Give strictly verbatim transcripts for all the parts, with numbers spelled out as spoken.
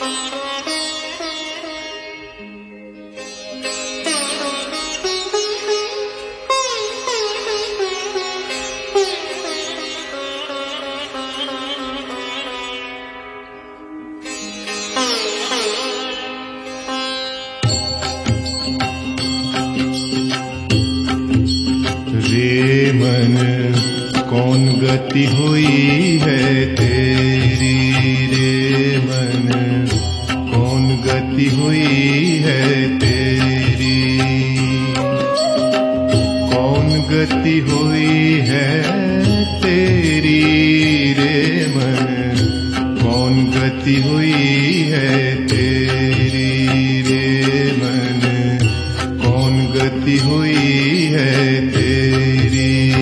गति हुई है तेरी रे मन, कौन गति हुई है तेरी, कौन गति हुई है तेरी रे मन, कौन गति हुई है तेरी रे मन, कौन गति हुई है तेरी।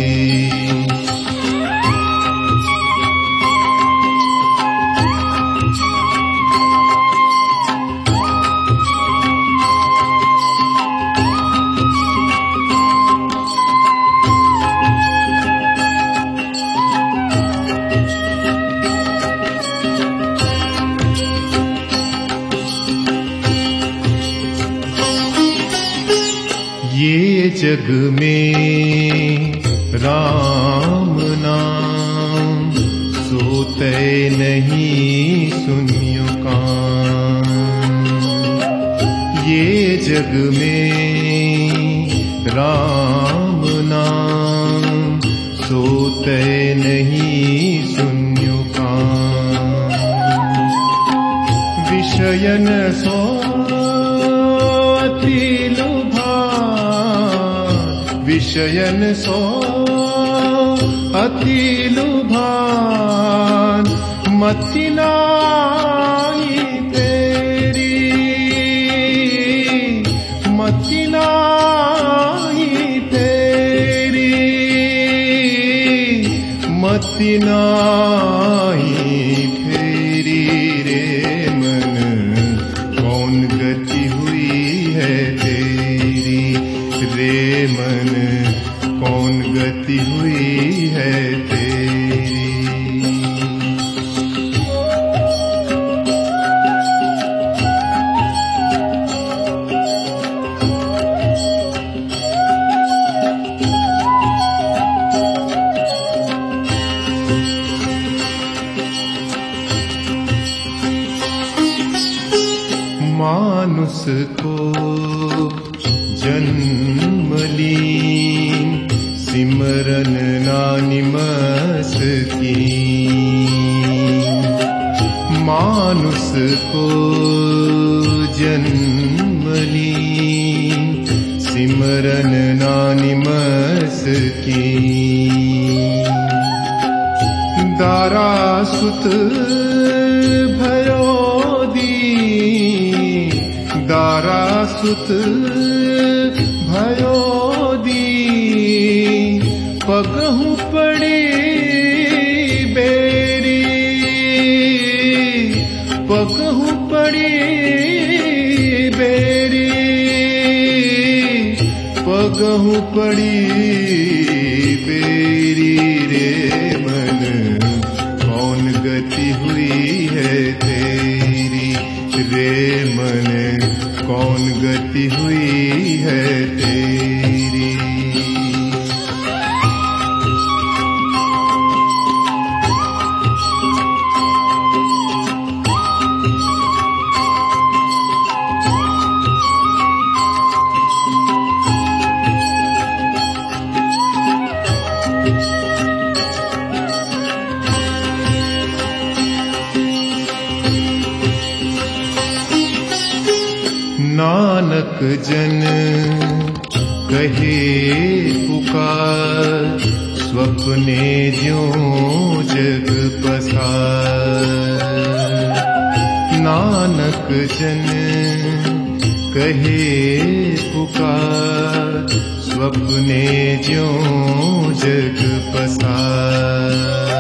ये जग में राम नाम सोते नहीं सुनियो कान, ये जग में राम नाम सोते नहीं सुनियो कान, विषयन सो विषयन सो अति लुभान, मति नाहि तेरी, मति नाहि तेरी, मति नाहि फेरी रे मन, कौन गति हुई है तेरी रे मन, कौन गति हुई है तेरी। मानुष को जन्म लीन, सिमरन नानिमस की, मानुष को जन्म लीन, सिमरन नानिमस की, दारा सुत भयो दी, दारा सुत भयो दी, पगहु पड़ी बेरी, पगहु पड़ी बेरी, पगहु पड़ी बेरी रे मन, कौन गति हुई है तेरी रे मन, कौन गति हुई है तेरी। नानक जन कहे पुकार, स्वप्ने ज्यों जग पसार, नानक जन कहे पुकार, स्वप्ने ज्यों जग पसार,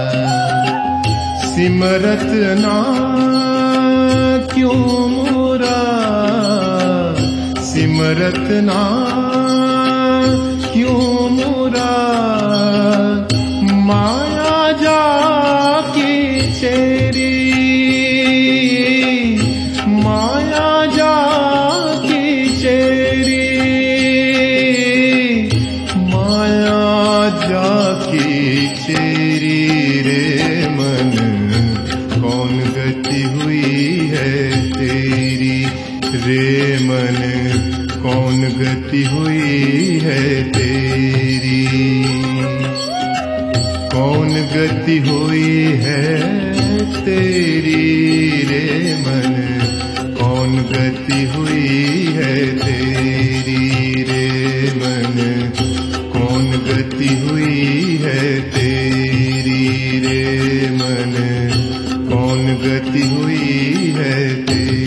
सिमरत ना क्यों मोरा, सिमरत ना क्यों मोरा, माया जाकी चेरी, है तेरी रे मन, कौन गति हुई है तेरी, कौन गति हुई है तेरी रे मन, कौन गति हुई है तेरी रे मन, कौन गति हुई है तेरी रे मन, कौन गति हुई है तेरी।